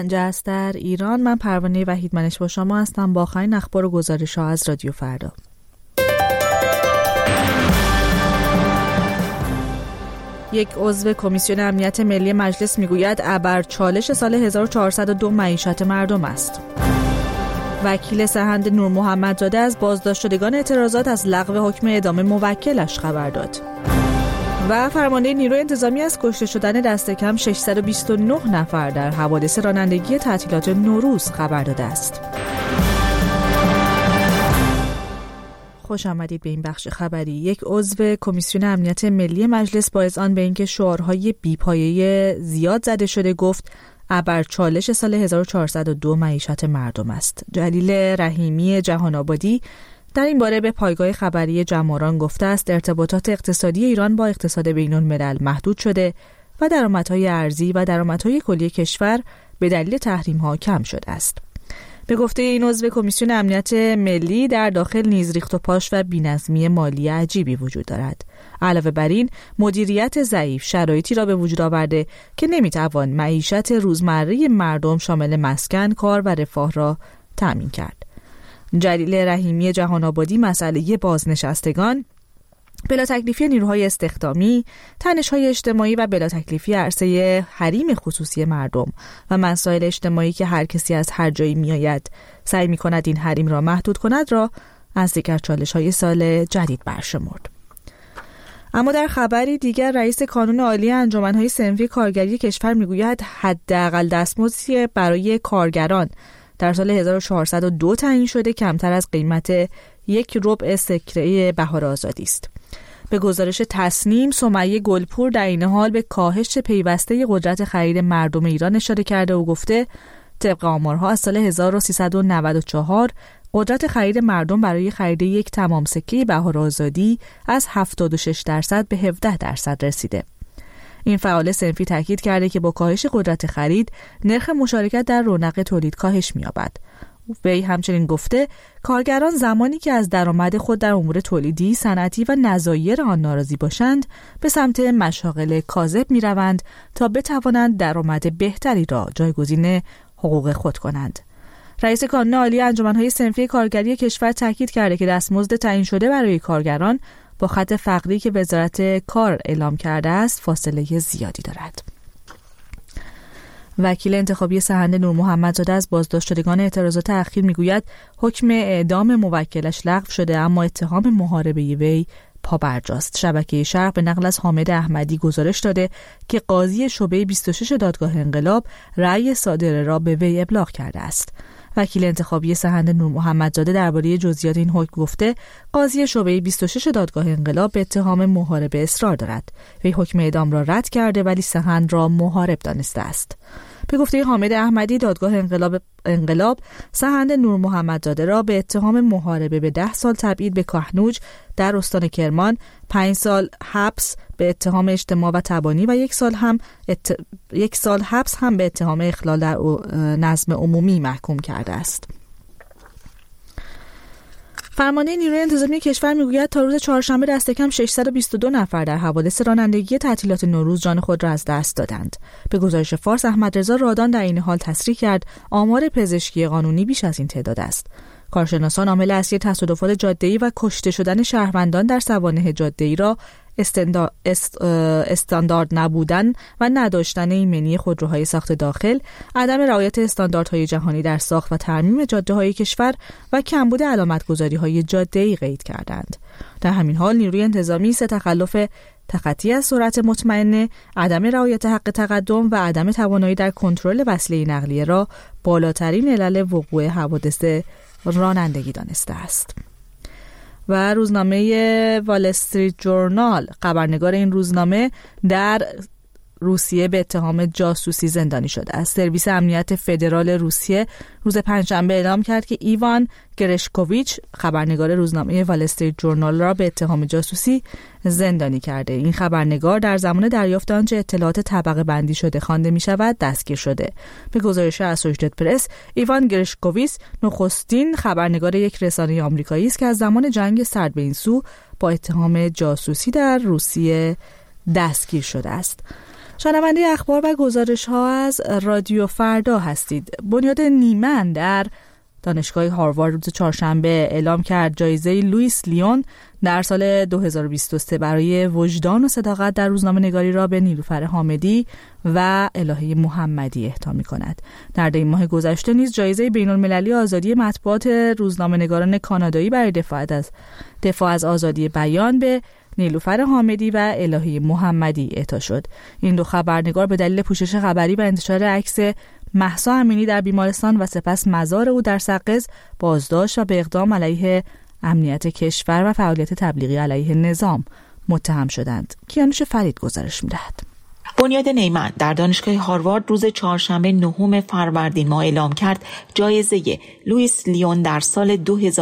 جست در ایران. من پروانه وحیدمنش با شما هستم با آخرین اخبار و گزارش‌ها از رادیو فردا. یک عضو کمیسیون امنیت ملی مجلس میگوید ابر چالش سال 1402 معیشت مردم است. وکیل سحند نور محمدزاده از بازداشت شدگان اعتراضات از لغو حکم اعدام موکلش خبر داد. و فرمانده نیروی انتظامی از کشته شدن دست کم 629 نفر در حوادث رانندگی تعطیلات نوروز خبر داده است. خوش آمدید به این بخش خبری. یک عضو کمیسیون امنیت ملی مجلس با اذعان به اینکه شعارهای بی‌پایه زیاد زده شده گفت ابر چالش سال 1402 معیشت مردم است. جلیل رحیمی جهان آبادی در این باره به پایگاه خبری جماران گفته است ارتباطات اقتصادی ایران با اقتصاد بین‌الملل محدود شده و درآمدهای ارزی و درآمدهای کلی کشور به دلیل تحریم‌ها کم شده است. به گفته این عضو کمیسیون امنیت ملی در داخل نیز ریخت و پاش و بی‌نظمی مالی عجیبی وجود دارد. علاوه بر این مدیریت ضعیف شرایطی را به وجود آورده که نمیتوان معیشت روزمره مردم شامل مسکن، کار و رفاه را تامین کرد. جلیل رحیمی جهان آبادی مسئله بازنشستگان، بلا تکلیفی نیروهای استخدامی، تنش‌های اجتماعی و بلا تکلیفی عرصه حریم خصوصی مردم و مسائل اجتماعی که هر کسی از هر جایی میآید سعی می‌کند این حریم را محدود کند را از دیگر چالش‌های سال جدید برشمرد. اما در خبری دیگر رئیس کانون عالی انجمن‌های صنفی کارگری کشور میگوید حداقل دستمزدی برای کارگران در سال 1402 تعیین شده کمتر از قیمت 1/4 سکه بهار آزادی است. به گزارش تصنیم، سمیه گلپور در این حال به کاهش پیوسته قدرت خرید مردم ایران اشاره کرده و گفته طبق آمارها از سال 1394 قدرت خرید مردم برای خرید یک تمام سکه بهار آزادی از 76% به 17% رسیده. این فعال صنفی تاکید کرده که با کاهش قدرت خرید نرخ مشارکت در رونق تولید کاهش می‌یابد. وی همچنین گفته کارگران زمانی که از درآمد خود در امور تولیدی، صنعتی و نظایر آن ناراضی باشند به سمت مشاغل کاذب می‌روند تا بتوانند درآمد بهتری را جایگزین حقوق خود کنند. رئیس کانون عالی انجمن‌های صنفی کارگری کشور تاکید کرده که دستمزد تعیین شده برای کارگران با خط فقری که وزارت کار اعلام کرده است فاصله زیادی دارد. وکیل انتخابی سحند نور محمدزاده از بازداشت شدگان اعتراضات اخیر میگوید حکم اعدام موکلش لغو شده اما اتهام محاربه وی پابرجاست. شبکه شرق به نقل از حامد احمدی گزارش داده که قاضی شعبه 26 دادگاه انقلاب رأی صادره را به وی ابلاغ کرده است. وکیل انتخابی سحند نور محمدزاده درباره جزئیات این حکم گفته قاضی شعبه 26 دادگاه انقلاب به اتهام محاربه اصرار دارد. وی حکم اعدام را رد کرده ولی سحند را محارب دانسته است. به گفته حامد احمدی دادگاه انقلاب سحند نور محمدزاده را به اتهام محاربه به 10 سال تبعید به کاهنوج در استان کرمان، 5 سال حبس به اتهام اجتماع و تبانی و 1 سال حبس هم به اتهام اخلال در نظم عمومی محکوم کرده است. فرمانده نیروی انتظامی کشور میگوید تا روز چهارشنبه دست کم 622 نفر در حوادث رانندگی تعطیلات نوروز جان خود را از دست دادند. به گزارش فارس احمدرضا رادان در این حال تصریح کرد آمار پزشکی قانونی بیش از این تعداد است. کارشناسان عامل اصلی تصادفات جاده‌ای و کشته شدن شهروندان در سوانح جاده‌ای را استاندارد نبودن و نداشتن ایمنی خودروهای ساخت داخل، عدم رعایت استانداردهای جهانی در ساخت و ترمیم جاده‌های کشور و کمبود علامت‌گذاری‌های جاده‌ای قید کردند. در همین حال نیروی انتظامی تخلف تخطی از سرعت مطمئنه، عدم رعایت حق تقدم و عدم توانایی در کنترل وسیله نقلیه را بالاترین علل وقوع حوادث رانندگی دانسته است. و روزنامه وال استریت جورنال، خبرنگار این روزنامه، در روسیه به اتهام جاسوسی زندانی شده است. سرویس امنیت فدرال روسیه روز پنجشنبه اعلام کرد که ایوان گرشکوویچ، خبرنگار روزنامه وال استریت جورنال، را به اتهام جاسوسی زندانی کرده. این خبرنگار در زمان دریافت آنچه اطلاعات طبقه بندی شده خوانده می شود دستگیر شده. به گزارش اسوشییتد پرس، ایوان گرشکوویچ نخستین خبرنگار یک رسانه آمریکایی است که از زمان جنگ سرد به این سو با اتهام جاسوسی در روسیه دستگیر شده است. شنونده اخبار و گزارش‌ها از رادیو فردا هستید. بنیاد نیمن در دانشگاه هاروارد روز چهارشنبه اعلام کرد جایزه لوئیس لیون در سال 2023 برای وجدان و صداقت در روزنامه‌نگاری را به نیلوفر حامدی و الهه محمدی اهدا می‌کند. در دی ماه گذشته نیز جایزه بین‌المللی آزادی مطبوعات روزنامه‌نگاران کانادایی برای دفاع از آزادی بیان به نیلوفر حامدی و الهه محمدی اعطا شد. این دو خبرنگار به دلیل پوشش خبری و انتشار عکس مهسا امینی در بیمارستان و سپس مزار او در سقز بازداشت و به اقدام علیه امنیت کشور و فعالیت تبلیغی علیه نظام متهم شدند. کیانوش فرید گزارش می‌دهد. بنیاد نیمن در دانشگاه هاروارد روز چهارشنبه 9 فروردین ماه اعلام کرد جایزه لوئیس لیون در سال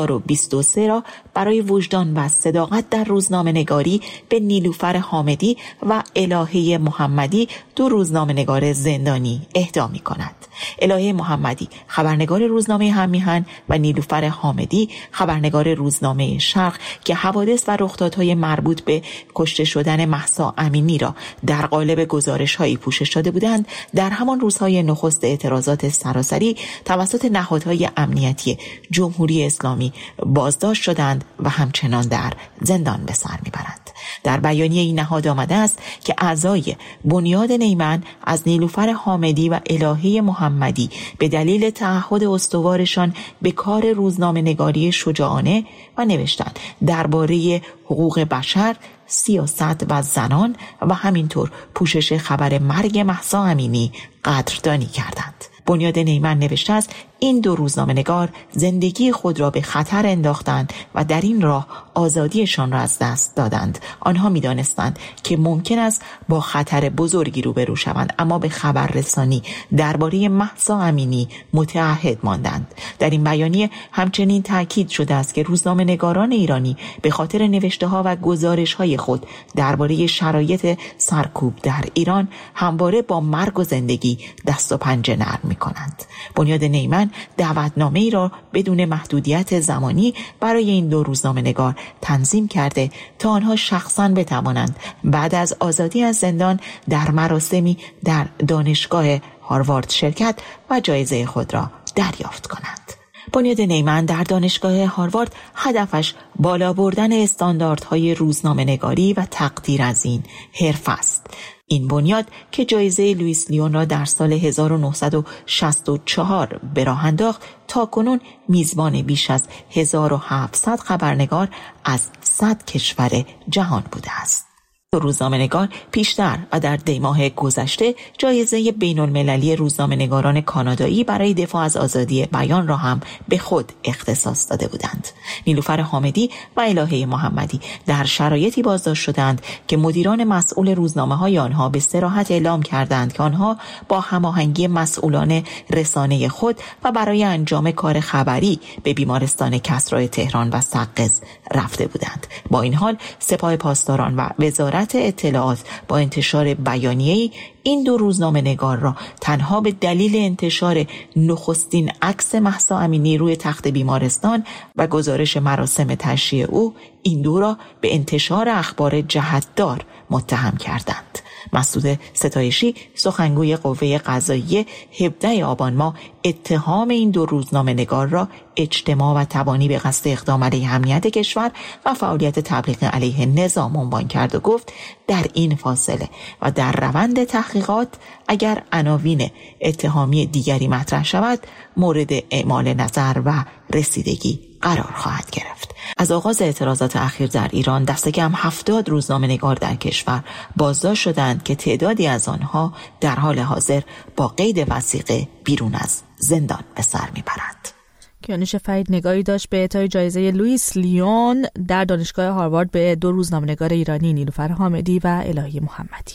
2023 را برای وجدان و صداقت در روزنامه‌نگاری به نیلوفر حامدی و الهه محمدی، دو روزنامه‌نگار زندانی، اهدا می‌کند. الهه محمدی خبرنگار روزنامه هم‌میهن و نیلوفر حامدی خبرنگار روزنامه شرق که حوادث و رخدادهای مربوط به کشته شدن مهسا امینی را در قالب گزارش‌هایی پوشش داده بودند، در همان روزهای نخست اعتراضات سراسری توسط نهادهای امنیتی جمهوری اسلامی بازداشت شدند و همچنان در زندان به سر میبرند. در بیانیه این نهاد آمده است که اعضای بنیاد نیمن از نیلوفر حامدی و الهه محمدی به دلیل تعهد استوارشان به کار روزنامه‌نگاری شجاعانه و نوشتن درباره حقوق بشر، سیاست و زنان و همینطور پوشش خبر مرگ مهسا امینی قدردانی کردند. بنیاد نیمن نوشته است این دو روزنامه‌نگار زندگی خود را به خطر انداختند و در این راه آزادیشان را از دست دادند. آنها می‌دانستند که ممکن است با خطر بزرگی روبرو شوند، اما به خبررسانی درباره مهسا امینی متعهد ماندند. در این بیانیه همچنین تاکید شده است که روزنامه‌نگاران ایرانی به خاطر نوشته‌ها و گزارش‌های خود درباره شرایط سرکوب در ایران همواره با مرگ و زندگی دست و پنجه نرم می‌کنند. بنیاد نیمن دعوتنامه‌ای را بدون محدودیت زمانی برای این دو روزنامه‌نگار تنظیم کرده تا آنها شخصاً بتوانند بعد از آزادی از زندان در مراسمی در دانشگاه هاروارد شرکت و جایزه خود را دریافت کنند. بنیاد نیمن در دانشگاه هاروارد هدفش بالا بردن استانداردهای روزنامه‌نگاری و تقدیر از این حرفه است. این بنیاد که جایزه لوئیس لیون را در سال 1964 به راه انداخت، تاکنون میزبان بیش از 1700 خبرنگار از 100 کشور جهان بوده است. روزنامه‌نگار پیشتر و در دی ماه گذشته جایزه بین‌المللی روزنامه‌نگاران کانادایی برای دفاع از آزادی بیان را هم به خود اختصاص داده بودند. نیلوفر حامدی و الهه محمدی در شرایطی بازداشت شدند که مدیران مسئول روزنامه‌های آنها به صراحت اعلام کردند که آنها با هماهنگی مسئولان رسانه خود و برای انجام کار خبری به بیمارستان کسری تهران و سقز رفته بودند. با این حال سپاه پاسداران و وزارت اطلاعات با انتشار بیانیه‌ای این دو روزنامه‌نگار را تنها به دلیل انتشار نخستین عکس مهسا امینی روی تخت بیمارستان و گزارش مراسم تشییع او، این دو را به انتشار اخبار جهت‌دار متهم کردند. مسعود ستایشی سخنگوی قوه قضاییه 17 آبان ماه اتهام این دو روزنامه‌نگار را اجتماع و تبانی به قصد اقدام علیه امنیت کشور و فعالیت تبلیغ علیه نظام عنوان کرد و گفت در این فاصله و در روند تحقیقات اگر عناوین اتهامی دیگری مطرح شود مورد اعمال نظر و رسیدگی قرار خواهد گرفت. از آغاز اعتراضات اخیر در ایران دست کم 70 روزنامه‌نگار در کشور بازداشت شدند که تعدادی از آنها در حال حاضر با قید وثیقه بیرون از زندان به سر میبرند. کیانوش فرید نگاهی داشت به اعطای جایزه لوئیس لیون در دانشگاه هاروارد به دو روزنامه‌نگار ایرانی نیلوفر حامدی و الهه محمدی.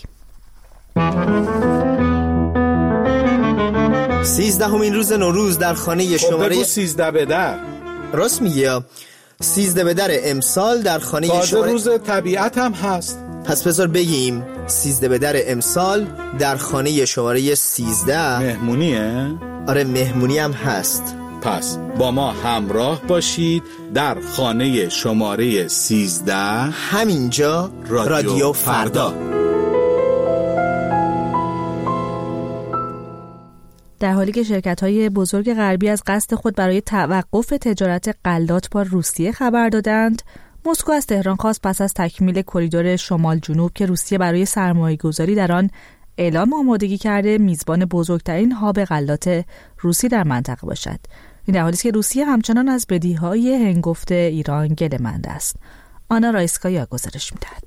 13مین روز نوروز در خانه شماره 13 به در. راست میگه 13 به در امسال در خانه شماره روز طبیعت هم هست. پس بذار بگیم 13 به در امسال در خانه شماره 13 مهمونیه؟ آره مهمونی هم هست. پس با ما همراه باشید در خانه شماره 13 همینجا رادیو فردا. در حالی که شرکت‌های بزرگ غربی از قصد خود برای توقف تجارت غلات با روسیه خبر دادند، مسکو از تهران خواست پس از تکمیل کریدور شمال جنوب که روسیه برای سرمایه‌گذاری در آن اعلام آمادگی کرده، میزبان بزرگترین هاب غلات روسی در منطقه باشد. این در حالی است که روسیه همچنان از بدیهای هنگفت ایران گله‌مند است. آنا رایسکایا گزارش می‌دهد.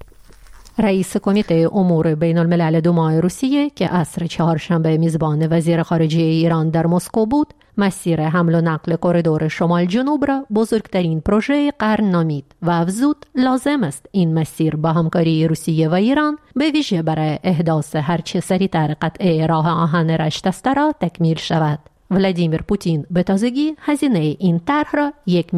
رئیس کمیته امور بین الملل دومای روسیه که عصر چهارشنبه میزبان وزیر خارجه ایران در مسکو بود، مسیر حمل و نقل کریدور شمال جنوب را بزرگترین پروژه قرن نامید و افزود لازم است این مسیر با همکاری روسیه و ایران به ویژه برای احداث هرچه سریعتر قطع راه آهن رشت است را تکمیل شود. ولادیمیر پوتین به تازگی هزینه این طرح را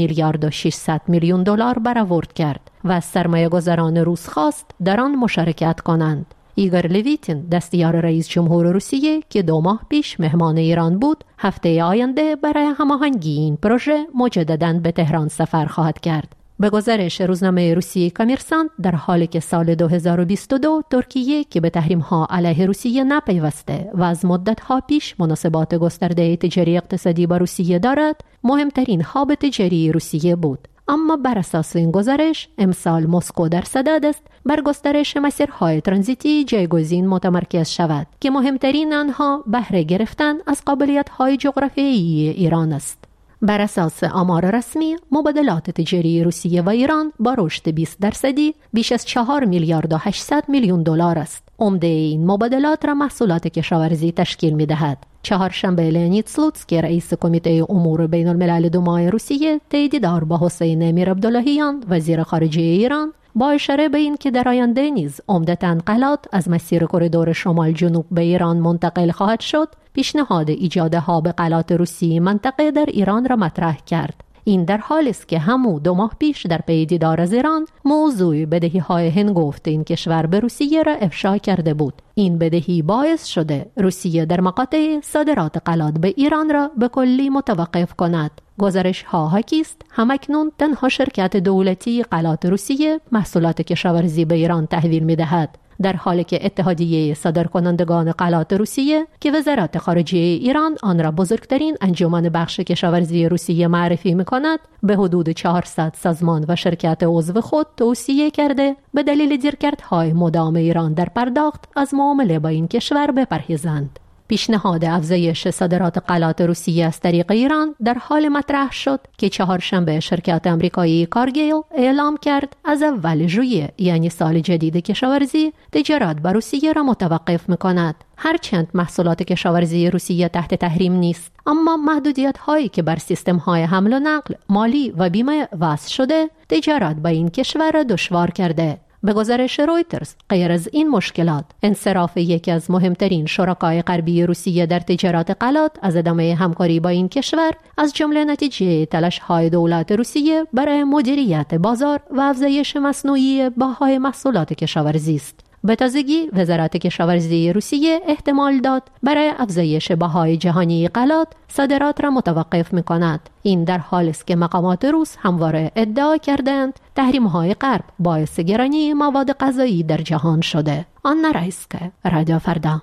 1,600,000,000 دلار برآورد کرد و از سرمایه‌گذاران روس خواست در آن مشارکت کنند. ایگور لویتین، دستیار رئیس جمهور روسیه که 2 ماه پیش مهمان ایران بود، هفته آینده برای هماهنگی این پروژه مجدداً به تهران سفر خواهد کرد. به گزارش روزنامه روسیه کامرسانت، در حالی که سال 2022 ترکیه که به تحریم‌ها علیه روسیه نپیوسته و از مدت‌ها پیش مناسبات گسترده تجاری اقتصادی با روسیه دارد، مهمترین هاب تجاری روسیه بود. اما بر اساس این گزارش، امسال مسکو در صدد است بر گسترش مسیرهای ترانزیتی جایگزین متمرکز شود که مهمترین آنها بهره گرفتن از قابلیت‌های جغرافیایی ایران است. بر اساس آمار رسمی، مبادلات تجاری روسیه و ایران با رشد 20% بیش از 4,800,000,000 دلار است. عمده این مبادلات را محصولات کشاورزی تشکیل می‌دهد. چهارشنبه لئونید سلوتسکی، رئیس کمیته امور بین الملل دومای روسیه، طی دیدار با حسین امیر عبداللهیان، وزیر خارجه ایران، با اشاره به این که در آینده نیز عمدتاً غلات از مسیر کریدور شمال جنوب به ایران منتقل خواهد شد، پیشنهاد ایجاد هاب غلات روسی منطقه در ایران را مطرح کرد. این در حالی است که همو 2 ماه پیش در پی دیدار از ایران موضوع بدهی‌های هنگفت این کشور به روسیه را افشا کرده بود. این بدهی باعث شده روسیه در مقاطع صادرات غلات به ایران را به کلی متوقف کند. گزارش ها حاکی است همکنون تنها شرکت دولتی غلات روسیه محصولات کشاورزی به ایران تحویل می‌دهد، در حالی که اتحادیه صادرکنندگان غلات روسیه که وزارت خارجه ایران آن را بزرگترین انجمن بخش کشاورزی روسیه معرفی می‌کند، به حدود 400 سازمان و شرکت عضو خود توصیه کرده به دلیل دیرکردهای مدام ایران در پرداخت از معامله با این کشور بپرهیزند. پیشنهاد افزایش صادرات غلات روسیه از طریق ایران در حال مطرح شد که چهارشنبه شرکت آمریکایی کارگیل اعلام کرد از اول ژوئیه، یعنی سال جدید کشاورزی، تجارت با روسیه را متوقف می‌کند. هرچند محصولات کشاورزی روسیه تحت تحریم نیست، اما محدودیت‌هایی که بر سیستم‌های حمل و نقل، مالی و بیمه وضع شده، تجارت با این کشور را دشوار کرده. به گزارش رویترز، غیر از این مشکلات، انصراف یکی از مهمترین شرکای غربی روسیه در تجارت غلات از ادامه همکاری با این کشور، از جمله نتیجه تلاش‌های دولت روسیه برای مدیریت بازار و افزایش مصنوعی بهای محصولات کشاورزی است. به تازگی وزارت کشاورزی روسیه احتمال داد برای افزایش بهای جهانی غلات صادرات را متوقف می‌کند. این در حالی است که مقامات روس همواره ادعا کردند تحریم‌های غرب باعث گرانی مواد غذایی در جهان شده. آنا رایسکا، رادیو فردا.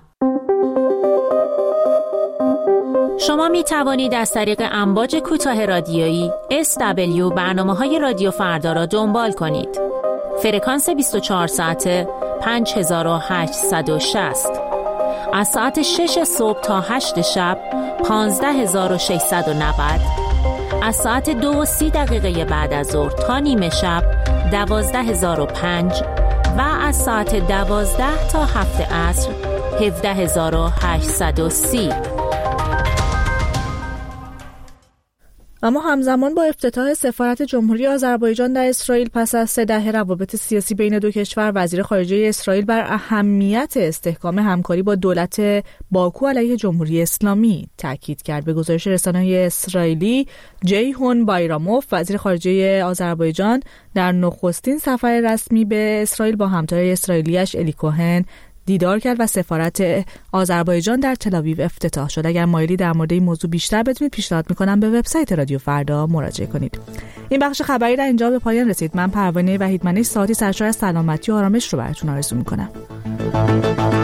شما می توانید از طریق امواج کوتاه رادیویی SW برنامه‌های رادیو فردا را دنبال کنید. فرکانس 24 ساعته 5860. از ساعت 6 صبح تا 8 شب 15690. از ساعت 2:30 بعد از ظهر تا نیمه شب 12005 و از ساعت 12 تا 7 عصر 17830. اما همزمان با افتتاح سفارت جمهوری آذربایجان در اسرائیل پس از 3 دهه روابط سیاسی بین دو کشور، وزیر خارجه اسرائیل بر اهمیت استحکام همکاری با دولت باکو علیه جمهوری اسلامی تاکید کرد. به گزارش رسانه‌های اسرائیلی، جیهون بایراموف، وزیر خارجه آذربایجان، در نخستین سفر رسمی به اسرائیل با همتای اسرائیلیش الی کوهن دیدار کرد و سفارت آذربایجان در تل‌آویو افتتاح شد. اگر مایلی در مورد این موضوع بیشتر بدونید، پیشنهاد می‌کنم به وبسایت رادیو فردا مراجعه کنید. این بخش خبری در اینجا به پایان رسید. من پروانه وحیدمنی ساعتی سرشار از سلامتی و آرامش رو براتون آرزو می‌کنم.